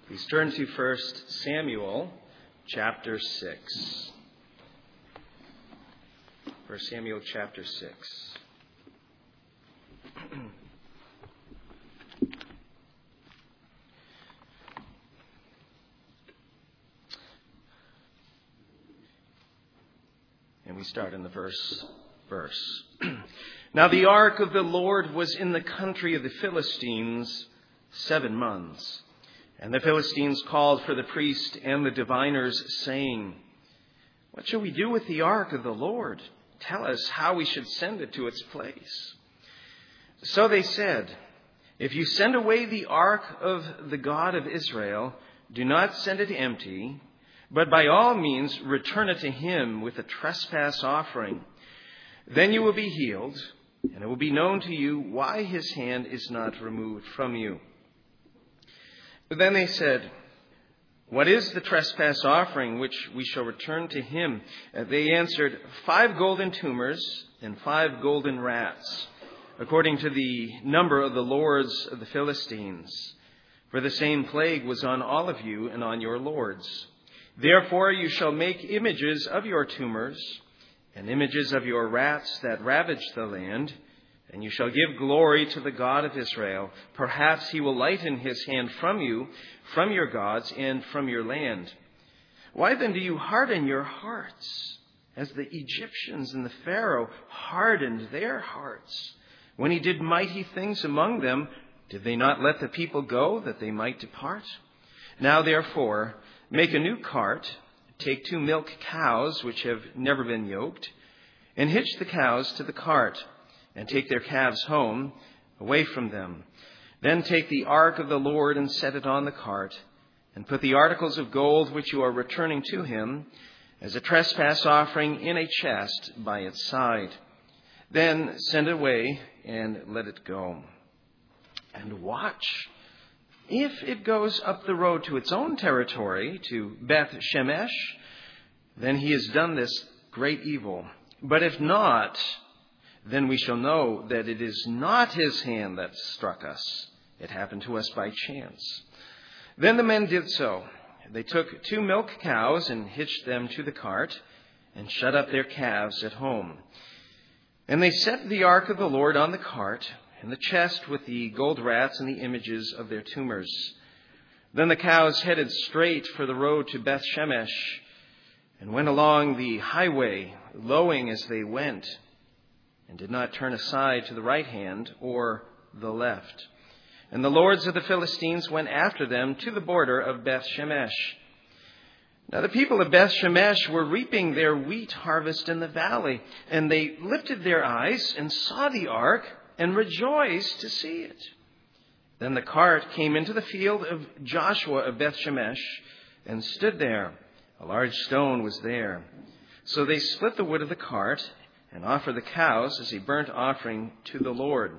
Please turn to 1 Samuel chapter 6. 1 Samuel chapter 6. And we start in the first verse. Now the ark of the Lord was in the country of the Philistines 7 months. And the Philistines called for the priest and the diviners, saying, "What shall we do with the ark of the Lord? Tell us how we should send it to its place." So they said, "If you send away the ark of the God of Israel, do not send it empty, but by all means return it to him with a trespass offering. Then you will be healed, and it will be known to you why his hand is not removed from you." But then they said, "What is the trespass offering which we shall return to him?" They answered, 5 golden tumors and 5 golden rats, according to the number of the lords of the Philistines. For the same plague was on all of you and on your lords. Therefore you shall make images of your tumors and images of your rats that ravage the land, and you shall give glory to the God of Israel. Perhaps he will lighten his hand from you, from your gods, and from your land. Why then do you harden your hearts, as the Egyptians and the Pharaoh hardened their hearts? When he did mighty things among them, did they not let the people go, that they might depart? Now therefore, make a new cart, take 2 milk cows which have never been yoked, and hitch the cows to the cart, and take their calves home, away from them. Then take the ark of the Lord and set it on the cart, and put the articles of gold which you are returning to him as a trespass offering in a chest by its side. Then send it away and let it go. And watch. If it goes up the road to its own territory, to Beth Shemesh, then he has done this great evil. But if not, then we shall know that it is not his hand that struck us. It happened to us by chance." Then the men did so. They took 2 milk cows and hitched them to the cart and shut up their calves at home. And they set the ark of the Lord on the cart and the chest with the gold rats and the images of their tumors. Then the cows headed straight for the road to Beth Shemesh and went along the highway, lowing as they went, and did not turn aside to the right hand or the left. And the lords of the Philistines went after them to the border of Beth Shemesh. Now the people of Beth Shemesh were reaping their wheat harvest in the valley, and they lifted their eyes and saw the ark and rejoiced to see it. Then the cart came into the field of Joshua of Beth Shemesh and stood there. A large stone was there. So they split the wood of the cart and offer the cows as a burnt offering to the Lord.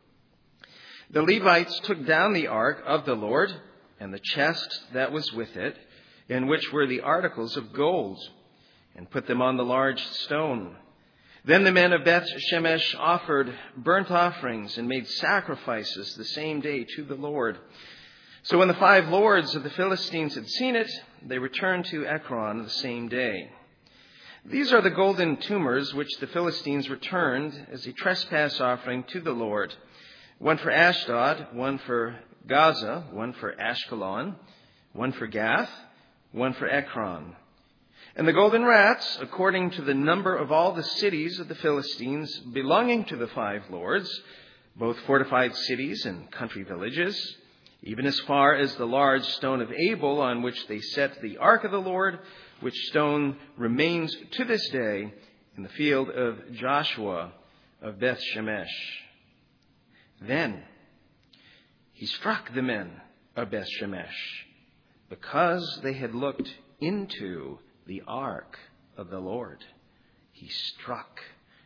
The Levites took down the ark of the Lord and the chest that was with it, in which were the articles of gold, and put them on the large stone. Then the men of Beth Shemesh offered burnt offerings and made sacrifices the same day to the Lord. So when the 5 lords of the Philistines had seen it, they returned to Ekron the same day. These are the golden tumors which the Philistines returned as a trespass offering to the Lord. 1 for Ashdod, 1 for Gaza, 1 for Ashkelon, 1 for Gath, 1 for Ekron. And the golden rats, according to the number of all the cities of the Philistines belonging to the 5 lords, both fortified cities and country villages, even as far as the large stone of Abel on which they set the ark of the Lord, which stone remains to this day in the field of Joshua of Beth Shemesh. Then he struck the men of Beth Shemesh because they had looked into the ark of the Lord. He struck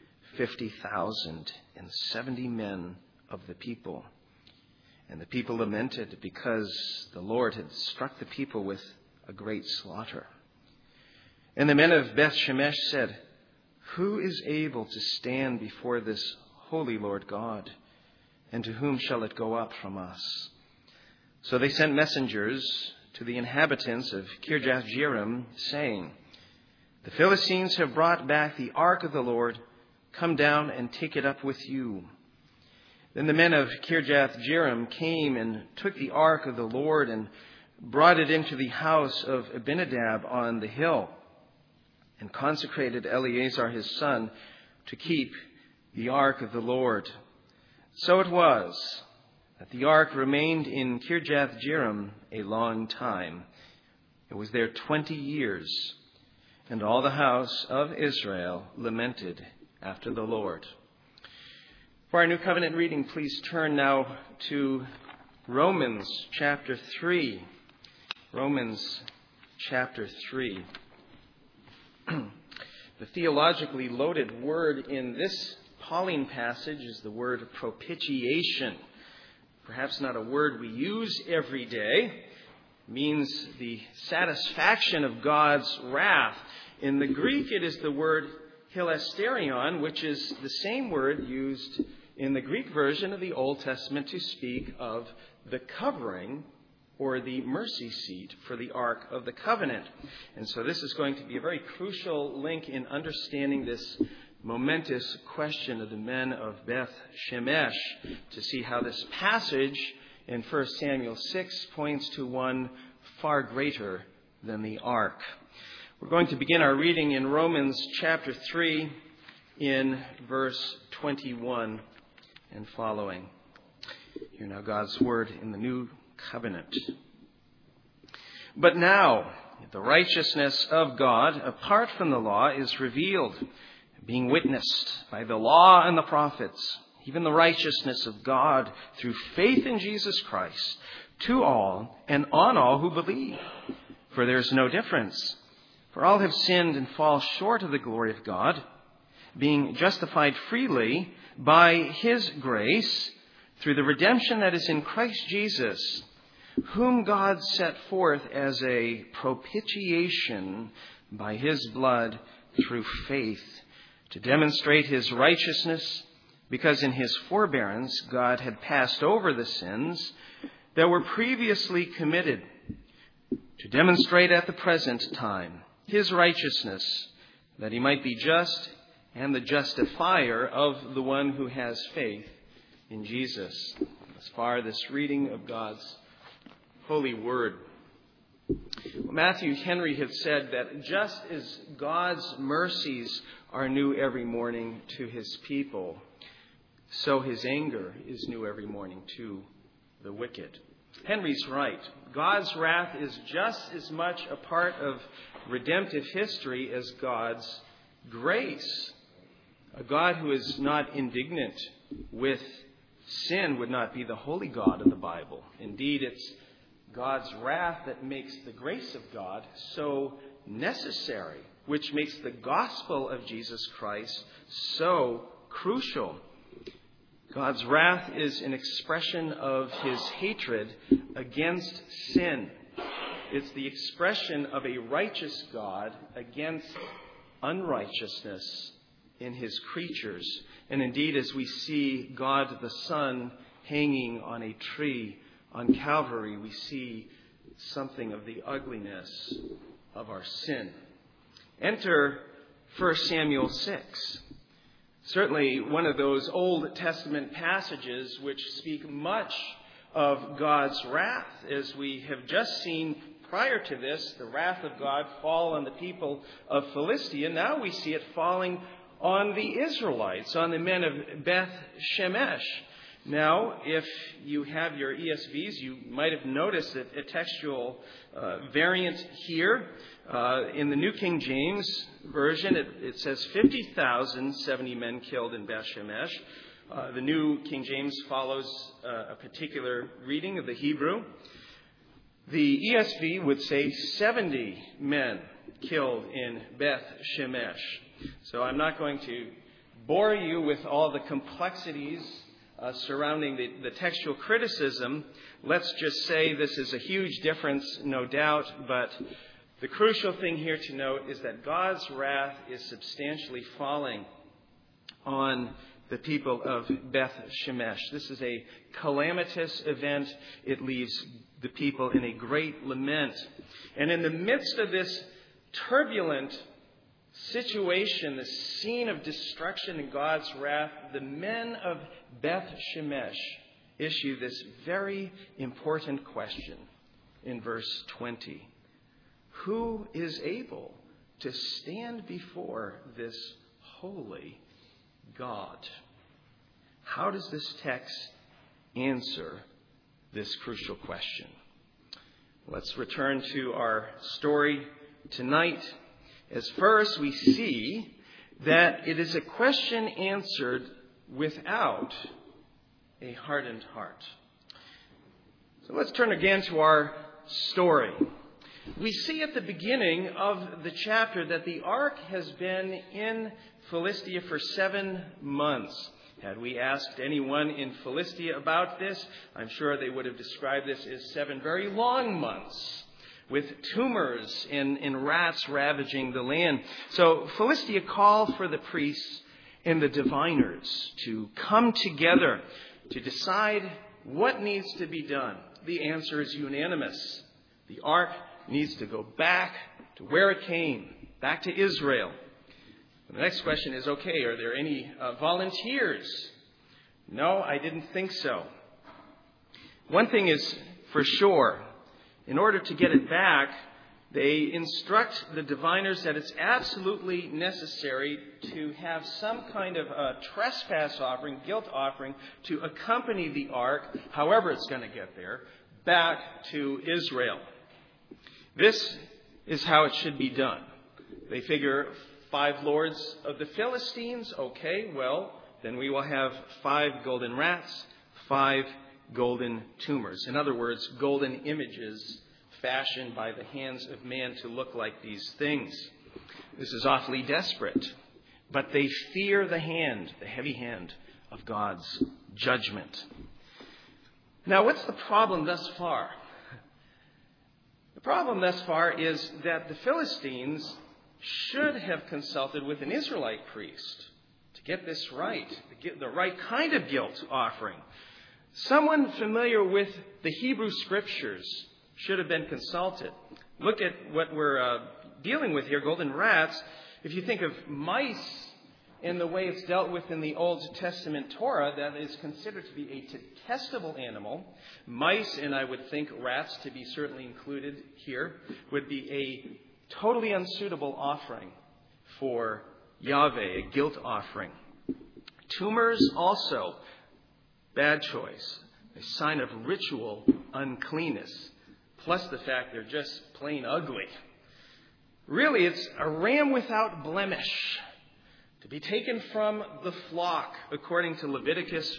50,070 men of the people. And the people lamented because the Lord had struck the people with a great slaughter. And the men of Beth Shemesh said, "Who is able to stand before this holy Lord God? And to whom shall it go up from us?" So they sent messengers to the inhabitants of Kirjath-jearim, saying, "The Philistines have brought back the ark of the Lord. Come down and take it up with you." Then the men of Kirjath-jearim came and took the ark of the Lord and brought it into the house of Abinadab on the hill, and consecrated Eleazar his son to keep the ark of the Lord. So it was that the ark remained in Kirjath-jearim a long time. It was there 20 years, and all the house of Israel lamented after the Lord. For our New Covenant reading, please turn now to Romans chapter 3. Romans chapter 3. The theologically loaded word in this Pauline passage is the word propitiation. Perhaps not a word we use every day. It means the satisfaction of God's wrath. In the Greek, it is the word hilasterion, which is the same word used in the Greek version of the Old Testament to speak of the covering or the mercy seat for the Ark of the Covenant. And so this is going to be a very crucial link in understanding this momentous question of the men of Beth Shemesh, to see how this passage in 1 Samuel 6 points to one far greater than the Ark. We're going to begin our reading in Romans chapter 3 in verse 21 and following. Hear now God's word in the New Covenant. But now the righteousness of God apart from the law is revealed, being witnessed by the law and the prophets, even the righteousness of God through faith in Jesus Christ, to all and on all who believe. For there is no difference. For all have sinned and fall short of the glory of God, being justified freely by His grace through the redemption that is in Christ Jesus, whom God set forth as a propitiation by His blood through faith, to demonstrate His righteousness, because in His forbearance God had passed over the sins that were previously committed, to demonstrate at the present time His righteousness, that He might be just and the justifier of the one who has faith in Jesus. As far this reading of God's holy word. Matthew Henry had said that just as God's mercies are new every morning to His people, so His anger is new every morning to the wicked. Henry's right. God's wrath is just as much a part of redemptive history as God's grace. A God who is not indignant with sin would not be the holy God of the Bible. Indeed, it's God's wrath that makes the grace of God so necessary, which makes the gospel of Jesus Christ so crucial. God's wrath is an expression of His hatred against sin. It's the expression of a righteous God against unrighteousness in His creatures. And indeed, as we see God the Son hanging on a tree on Calvary, we see something of the ugliness of our sin. Enter 1 Samuel 6. Certainly one of those Old Testament passages which speak much of God's wrath, as we have just seen prior to this, the wrath of God fall on the people of Philistia. Now we see it falling on the Israelites, on the men of Beth Shemesh. Now, if you have your ESVs, you might have noticed that a textual variant here. In the New King James Version, it says 50,070 men killed in Beth Shemesh. The New King James follows a particular reading of the Hebrew. The ESV would say 70 men killed in Beth Shemesh. So I'm not going to bore you with all the complexities surrounding the textual criticism. Let's just say this is a huge difference, no doubt, but the crucial thing here to note is that God's wrath is substantially falling on the people of Beth Shemesh. This is a calamitous event. It leaves the people in a great lament. And in the midst of this turbulent situation, the scene of destruction and God's wrath, the men of Beth Shemesh issue this very important question in verse 20. Who is able to stand before this holy God? How does this text answer this crucial question? Let's return to our story tonight. As first we see that it is a question answered without a hardened heart. So let's turn again to our story. We see at the beginning of the chapter that the ark has been in Philistia for 7 months. Had we asked anyone in Philistia about this, I'm sure they would have described this as 7 very long months, with tumors and rats ravaging the land. So Philistia called for the priests and the diviners to come together to decide what needs to be done. The answer is unanimous. The ark needs to go back to where it came, back to Israel. And the next question is, okay, are there any volunteers? No, I didn't think so. One thing is for sure. In order to get it back, they instruct the diviners that it's absolutely necessary to have some kind of a trespass offering, guilt offering, to accompany the ark, however it's going to get there, back to Israel. This is how it should be done. They figure 5 lords of the Philistines, okay, well, then we will have 5 golden rats, 5 golden tumors. In other words, golden images fashioned by the hands of man to look like these things. This is awfully desperate. But they fear the heavy hand of God's judgment. Now, what's the problem thus far? The problem thus far is that the Philistines should have consulted with an Israelite priest to get this right, to get the right kind of guilt offering. Someone familiar with the Hebrew Scriptures should have been consulted. Look at what we're dealing with here, golden rats. If you think of mice in the way it's dealt with in the Old Testament Torah, that is considered to be a detestable animal. Mice, and I would think rats to be certainly included here, would be a totally unsuitable offering for Yahweh, a guilt offering. Tumors also, bad choice, a sign of ritual uncleanness, plus the fact they're just plain ugly. Really, it's a ram without blemish, to be taken from the flock, according to Leviticus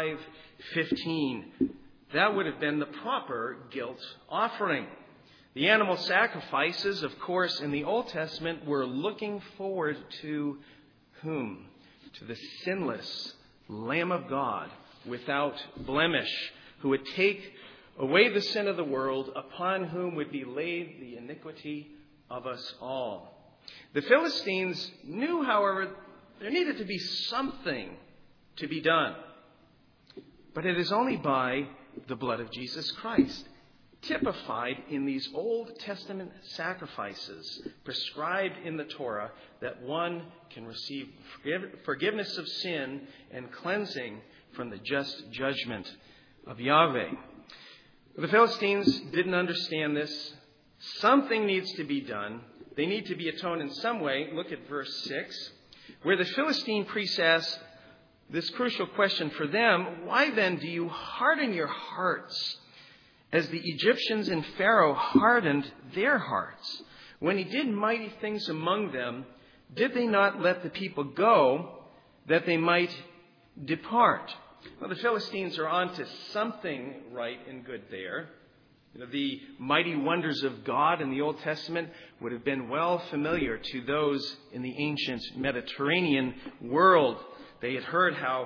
5:15. That would have been the proper guilt offering. The animal sacrifices, of course, in the Old Testament were looking forward to whom? To the sinless Lamb of God without blemish, who would take away the sin of the world, upon whom would be laid the iniquity of us all. The Philistines knew, however, there needed to be something to be done. But it is only by the blood of Jesus Christ, typified in these Old Testament sacrifices prescribed in the Torah, that one can receive forgiveness of sin and cleansing from the just judgment of Yahweh. The Philistines didn't understand this. Something needs to be done. They need to be atoned in some way. Look at verse 6, where the Philistine priests ask this crucial question for them: why then do you harden your hearts as the Egyptians and Pharaoh hardened their hearts? When he did mighty things among them, did they not let the people go that they might depart? Well, the Philistines are on to something right and good there. The mighty wonders of God in the Old Testament would have been well familiar to those in the ancient Mediterranean world. They had heard how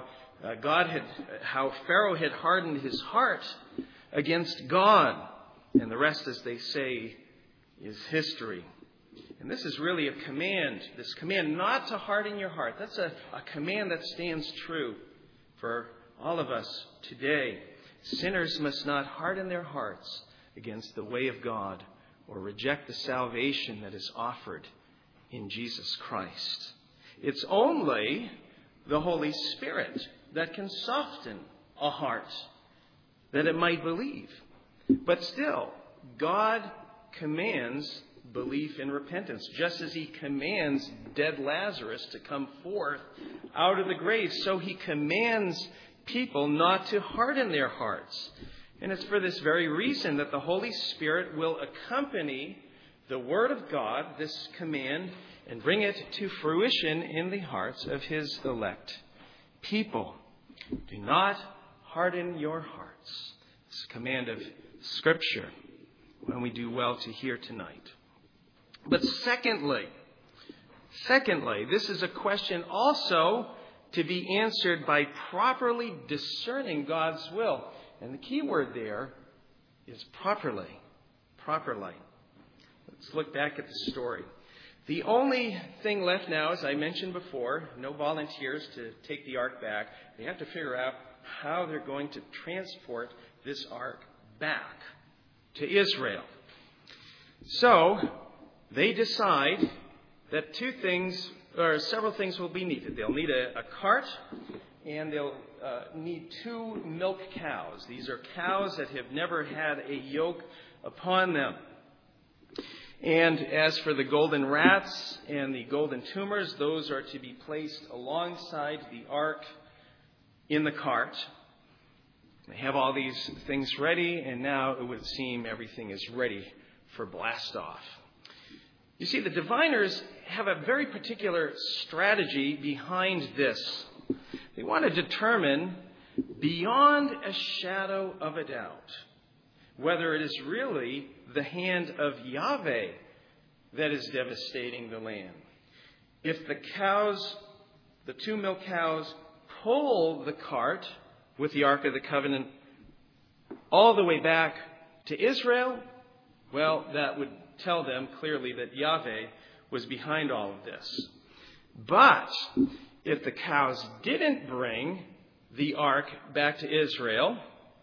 Pharaoh had hardened his heart against God. And the rest, as they say, is history. And this is really a command. This command not to harden your heart. That's a command that stands true for all of us today. Sinners must not harden their hearts against the way of God or reject the salvation that is offered in Jesus Christ. It's only the Holy Spirit that can soften a heart that it might believe. But still, God commands belief and repentance, just as he commands dead Lazarus to come forth out of the grave. So he commands people not to harden their hearts. And it's for this very reason that the Holy Spirit will accompany the Word of God, this command, and bring it to fruition in the hearts of his elect people. Do not harden your hearts. It's a command of Scripture, when we do well to hear tonight. But secondly, this is a question also to be answered by properly discerning God's will. And the key word there is properly. Properly. Let's look back at the story. The only thing left now, as I mentioned before, no volunteers to take the ark back. They have to figure out how they're going to transport this ark back to Israel. So they decide that several things will be needed. They'll need a cart, and they'll need 2 milk cows. These are cows that have never had a yoke upon them. And as for the golden rats and the golden tumors, those are to be placed alongside the ark in the cart. They have all these things ready, and now it would seem everything is ready for blast off. You see, the diviners have a very particular strategy behind this. They want to determine, beyond a shadow of a doubt, whether it is really the hand of Yahweh that is devastating the land. If the 2 milk cows, pull the cart with the Ark of the Covenant all the way back to Israel, well, that would tell them clearly that Yahweh was behind all of this. But if the cows didn't bring the ark back to Israel,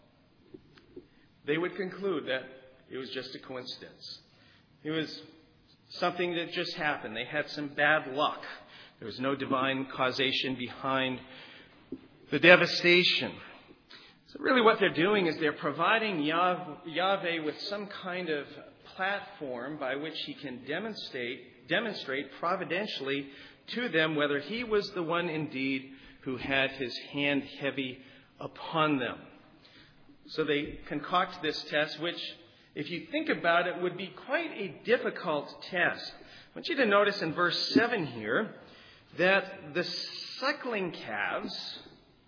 they would conclude that it was just a coincidence. It was something that just happened. They had some bad luck. There was no divine causation behind the devastation. So really what they're doing is they're providing Yahweh with some kind of platform by which he can demonstrate providentially to them whether he was the one indeed who had his hand heavy upon them. So they concoct this test, which, if you think about it, would be quite a difficult test. I want you to notice in verse 7 here that the suckling calves,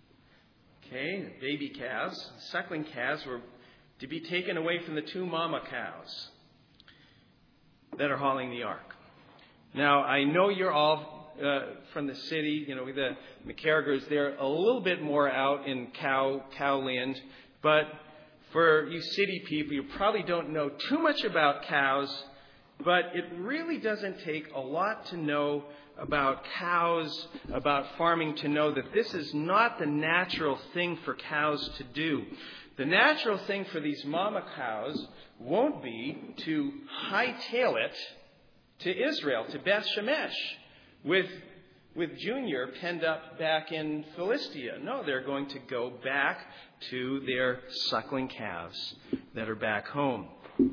the baby calves, suckling calves were to be taken away from the 2 mama cows that are hauling the ark. Now, I know you're all from the city, the McCarragers, they're a little bit more out in cow land. But for you city people, you probably don't know too much about cows, but it really doesn't take a lot to know about cows, about farming, to know that this is not the natural thing for cows to do. The natural thing for these mama cows won't be to hightail it to Israel, to Beth Shemesh, with Junior penned up back in Philistia. No, they're going to go back to their suckling calves that are back home.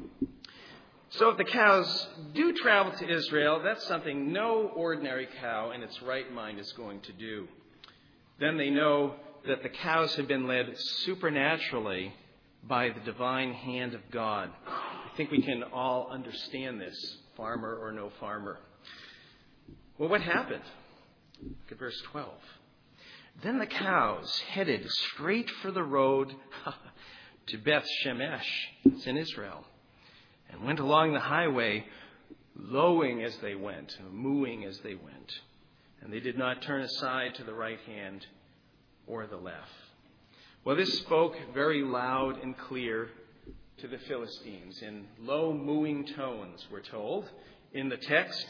So if the cows do travel to Israel, that's something no ordinary cow in its right mind is going to do. Then they know that the cows have been led supernaturally by the divine hand of God. I think we can all understand this, farmer or no farmer. Well, what happened? Look at verse 12. Then the cows headed straight for the road to Beth Shemesh, it's in Israel, and went along the highway, lowing as they went, mooing as they went. And they did not turn aside to the right hand or the left. Well, this spoke very loud and clear to the Philistines in low mooing tones, we're told, in the text.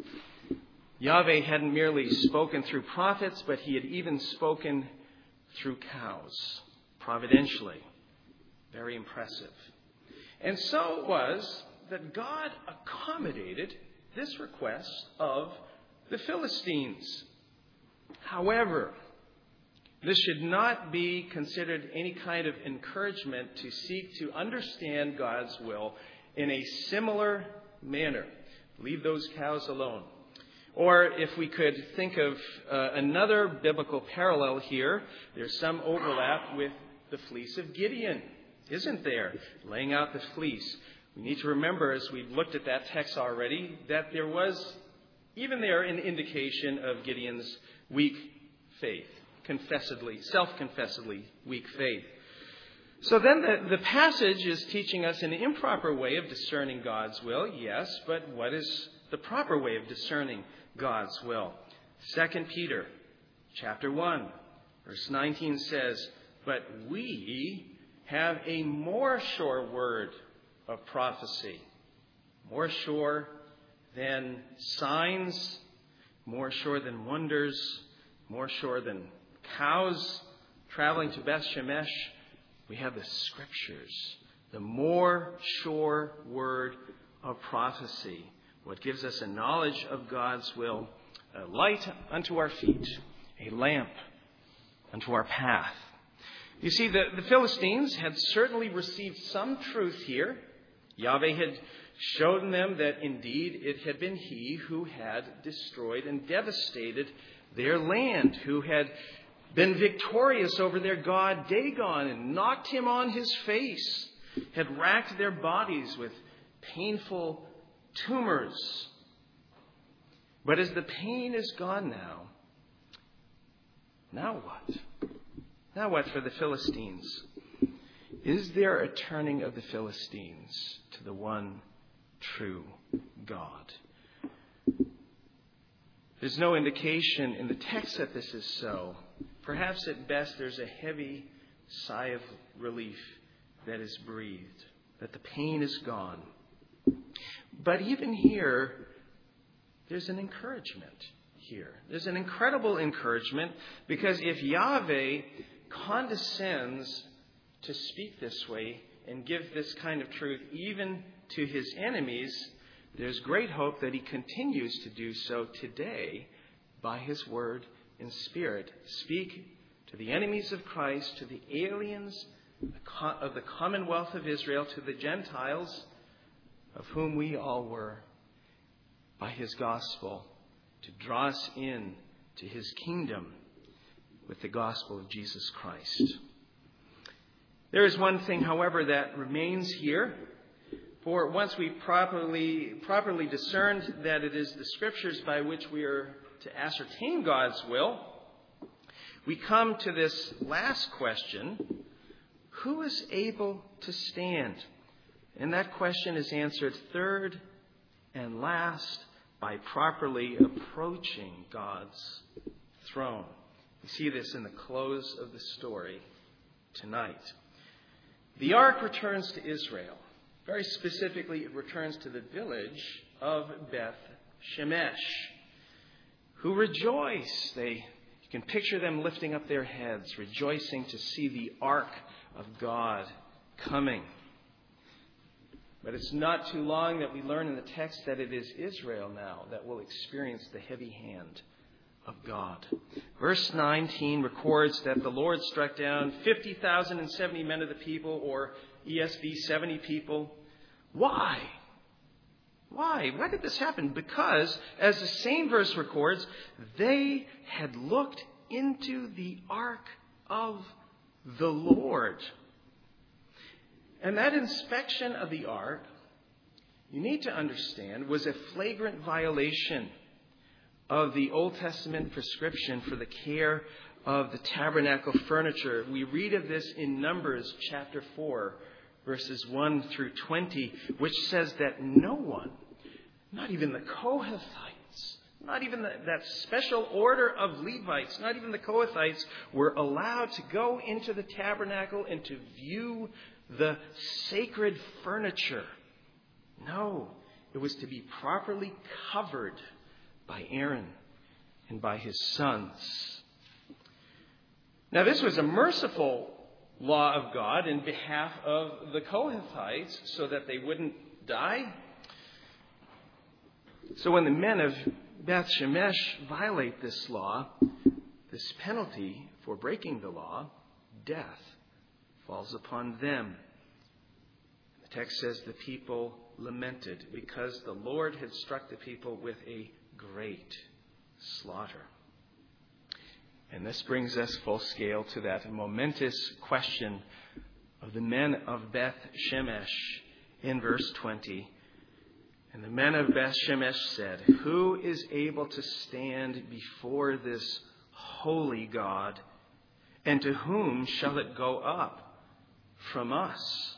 Yahweh hadn't merely spoken through prophets, but he had even spoken through cows, providentially. Very impressive. And so it was that God accommodated this request of the Philistines. However, this should not be considered any kind of encouragement to seek to understand God's will in a similar manner. Leave those cows alone. Or if we could think of another biblical parallel here, there's some overlap with the fleece of Gideon, isn't there? Laying out the fleece. We need to remember, as we've looked at that text already, that there was even there an indication of Gideon's weak faith, self-confessedly weak faith. So then the passage is teaching us an improper way of discerning God's will, yes, but what is the proper way of discerning God's will? 2 Peter chapter 1, verse 19 says, "But we have a more sure word of prophecy," more sure than signs, more sure than wonders, more sure than cows traveling to Beth Shemesh. We have the Scriptures, the more sure word of prophecy, what gives us a knowledge of God's will, a light unto our feet, a lamp unto our path. You see, the Philistines had certainly received some truth here. Yahweh had shown them that indeed it had been He who had destroyed and devastated their land, who had been victorious over their god Dagon and knocked him on his face, had racked their bodies with painful tumors. But as the pain is gone now what? Now what for the Philistines? Is there a turning of the Philistines to the one true God? There's no indication in the text that this is so. Perhaps at best there's a heavy sigh of relief that is breathed, that the pain is gone. But even here, there's an encouragement here. There's an incredible encouragement, because if Yahweh condescends to speak this way and give this kind of truth even to His enemies, there's great hope that He continues to do so today by His word in spirit. Speak to the enemies of Christ, to the aliens of the commonwealth of Israel, to the Gentiles, of whom we all were, by His gospel, to draw us in to His kingdom with the gospel of Jesus Christ. There is one thing, however, that remains here. For once we properly discerned that it is the Scriptures by which we are to ascertain God's will, we come to this last question: who is able to stand? And that question is answered third and last by properly approaching God's throne. We see this in the close of the story tonight. The ark returns to Israel. Very specifically, it returns to the village of Beth Shemesh, who rejoice. You can picture them lifting up their heads, rejoicing to see the ark of God coming. But it's not too long that we learn in the text that it is Israel now that will experience the heavy hand of God. Verse 19 records that the Lord struck down 50,070 men of the people, or ESV 70 people. Why? Why did this happen? Because, as the same verse records, they had looked into the ark of the Lord. And that inspection of the ark, you need to understand, was a flagrant violation of the Old Testament prescription for the care of the tabernacle furniture. We read of this in Numbers chapter 4, verses 1 through 20, which says that no one, not even the Kohathites, not even that special order of Levites, not even the Kohathites, were allowed to go into the tabernacle and to view the sacred furniture. No, it was to be properly covered by Aaron and by his sons. Now, this was a merciful law of God in behalf of the Kohathites so that they wouldn't die. So when the men of Beth Shemesh violate this law, this penalty for breaking the law, death, falls upon them. The text says the people lamented because the Lord had struck the people with a great slaughter. And this brings us full scale to that momentous question of the men of Beth Shemesh in verse 20. And the men of Beth Shemesh said, "Who is able to stand before this holy God? And to whom shall it go up from us?"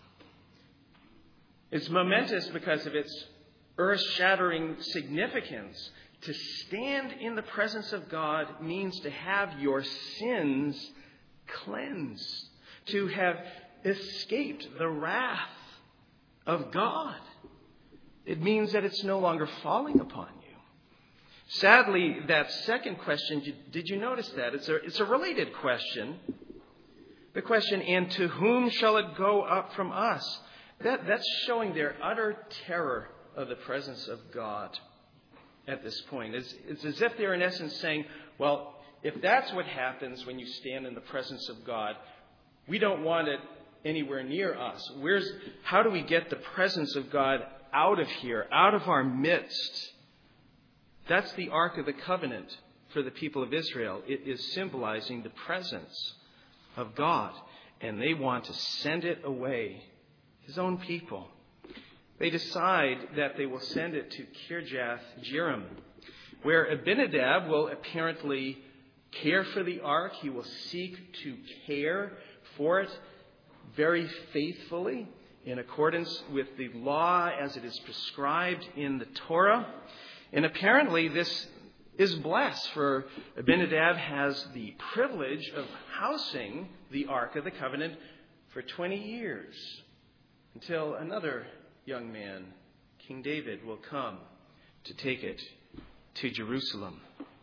It's momentous because of its earth-shattering significance. To stand in the presence of God means to have your sins cleansed, to have escaped the wrath of God. It means that it's no longer falling upon you. Sadly, that second question, did you notice that? It's a related question. The question, and to whom shall it go up from us? That's showing their utter terror of the presence of God at this point. It's as if they're in essence saying, well, if that's what happens when you stand in the presence of God, we don't want it anywhere near us. How do we get the presence of God out of here, out of our midst? That's the Ark of the Covenant for the people of Israel. It is symbolizing the presence of God, and they want to send it away, his own people. They decide that they will send it to Kirjath Jearim, where Abinadab will apparently care for the ark. He will seek to care for it very faithfully in accordance with the law as it is prescribed in the Torah. And apparently this is blessed, for Abinadab has the privilege of housing the Ark of the Covenant for 20 years until another young man, King David, will come to take it to Jerusalem.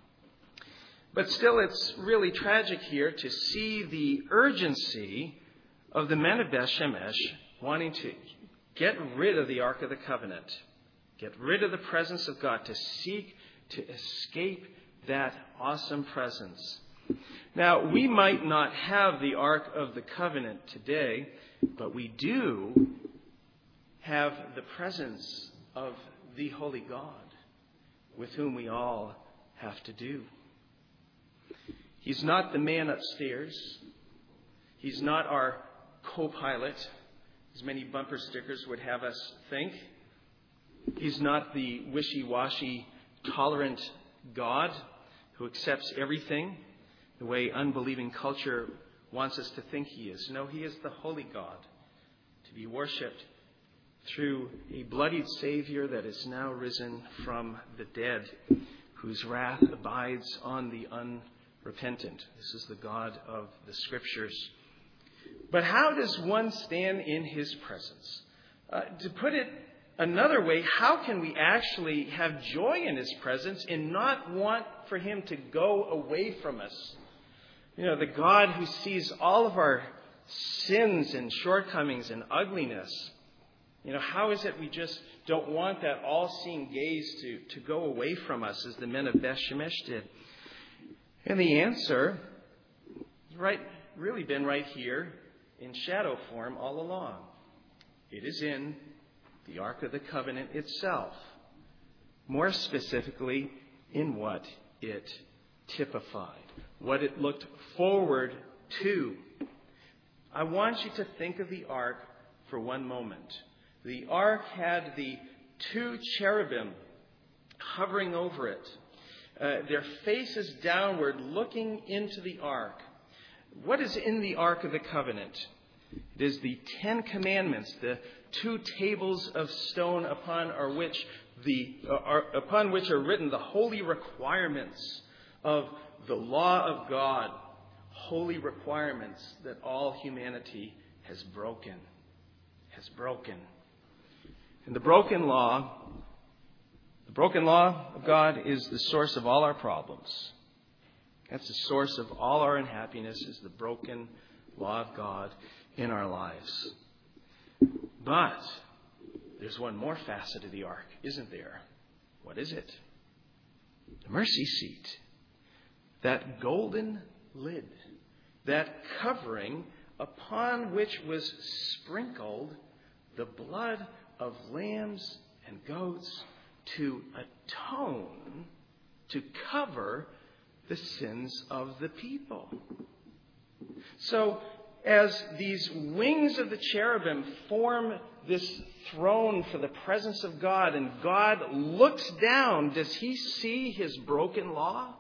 But still, it's really tragic here to see the urgency of the men of Beth Shemesh wanting to get rid of the Ark of the Covenant, get rid of the presence of God, to seek to escape that awesome presence. Now, we might not have the Ark of the Covenant today, but we do have the presence of the Holy God with whom we all have to do. He's not the man upstairs. He's not our co-pilot, as many bumper stickers would have us think. He's not the wishy-washy, tolerant God who accepts everything the way unbelieving culture wants us to think he is. No, he is the holy God, to be worshipped through a bloodied Savior that is now risen from the dead, whose wrath abides on the unrepentant. This is the God of the Scriptures. But how does one stand in his presence? To put it another way, how can we actually have joy in his presence and not want for him to go away from us? You know, the God who sees all of our sins and shortcomings and ugliness. You know, how is it we just don't want that all-seeing gaze to go away from us as the men of Beth Shemesh did? And the answer has really been right here in shadow form all along. It is in the Ark of the Covenant itself. More specifically, in what it typified, what it looked forward to. I want you to think of the Ark for one moment. The ark had the two cherubim hovering over it, their faces downward, looking into the ark. What is in the Ark of the Covenant? It is the 10 Commandments, the two tables of stone upon which are written the holy requirements of the law of God, holy requirements that all humanity has broken. And the broken law of God is the source of all our problems. That's the source of all our unhappiness, is the broken law of God in our lives. But there's one more facet of the ark, isn't there? What is it? The mercy seat. That golden lid. That covering upon which was sprinkled the blood of lambs and goats to atone, to cover the sins of the people. So, as these wings of the cherubim form this throne for the presence of God, and God looks down, does he see his broken law?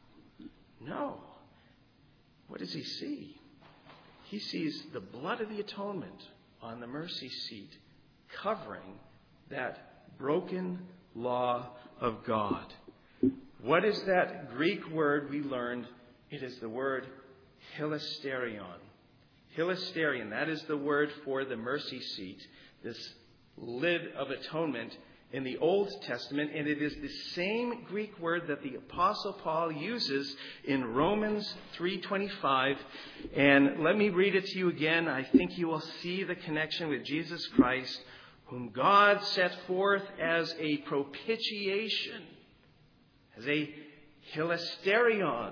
No. What does he see? He sees the blood of the atonement on the mercy seat, covering that broken law of God. What is that Greek word we learned? It is the word hilasterion. Hilasterion, that is the word for the mercy seat, this lid of atonement in the Old Testament, and it is the same Greek word that the Apostle Paul uses in Romans 3:25. And let me read it to you again. I think you will see the connection with Jesus Christ, whom God set forth as a propitiation, as a hilasterion,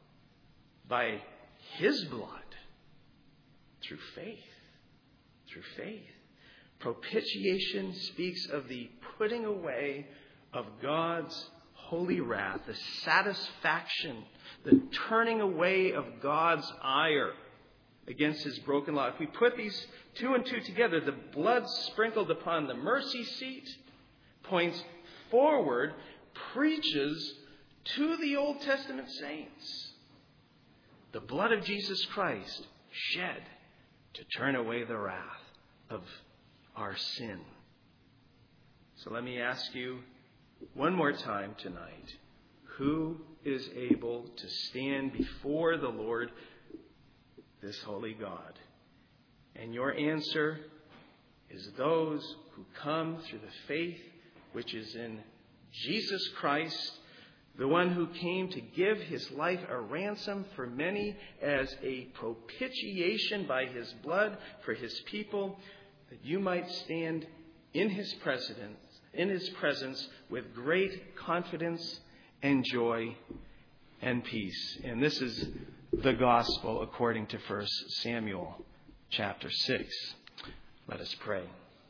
by his blood, through faith. Through faith. Propitiation speaks of the putting away of God's holy wrath, the satisfaction, the turning away of God's ire against his broken law. If we put these two and two together, the blood sprinkled upon the mercy seat points forward, preaches to the Old Testament saints. The blood of Jesus Christ shed to turn away the wrath of our sin. So let me ask you one more time tonight, who is able to stand before the Lord, this holy God? And your answer is those who come through the faith which is in Jesus Christ, the one who came to give his life a ransom for many as a propitiation by his blood for his people, that you might stand in his presence with great confidence and joy and peace. And this is the gospel according to 1 Samuel chapter 6. Let us pray.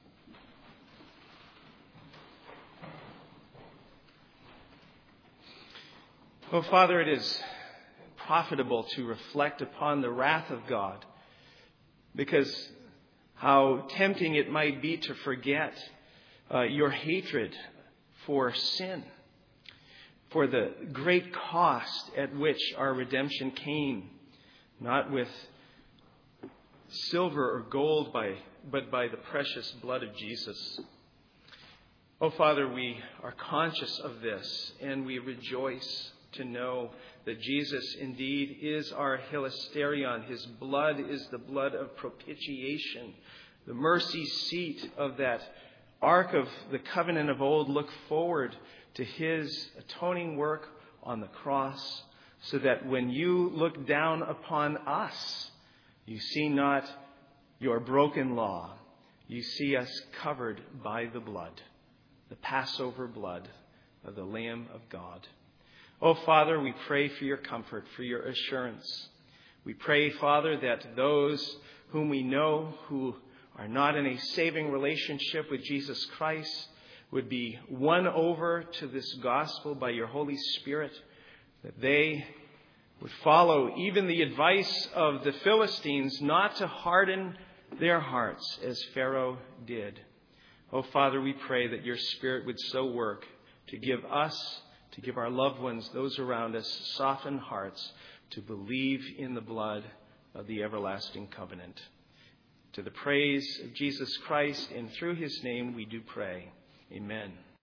Oh, Father, it is profitable to reflect upon the wrath of God, because how tempting it might be to forget your hatred for sin, for the great cost at which our redemption came, not with silver or gold, but by the precious blood of Jesus. Oh, Father, we are conscious of this, and we rejoice to know that Jesus indeed is our hilasterion. His blood is the blood of propitiation. The mercy seat of that Ark of the Covenant of old look forward to his atoning work on the cross, so that when you look down upon us, you see not your broken law. You see us covered by the blood, the Passover blood of the Lamb of God. Oh, Father, we pray for your comfort, for your assurance. We pray, Father, that those whom we know who are not in a saving relationship with Jesus Christ would be won over to this gospel by your Holy Spirit, that they would follow even the advice of the Philistines not to harden their hearts as Pharaoh did. Oh, Father, we pray that your Spirit would so work to give us, to give our loved ones, those around us, softened hearts to believe in the blood of the everlasting covenant. To the praise of Jesus Christ, and through his name we do pray. Amen.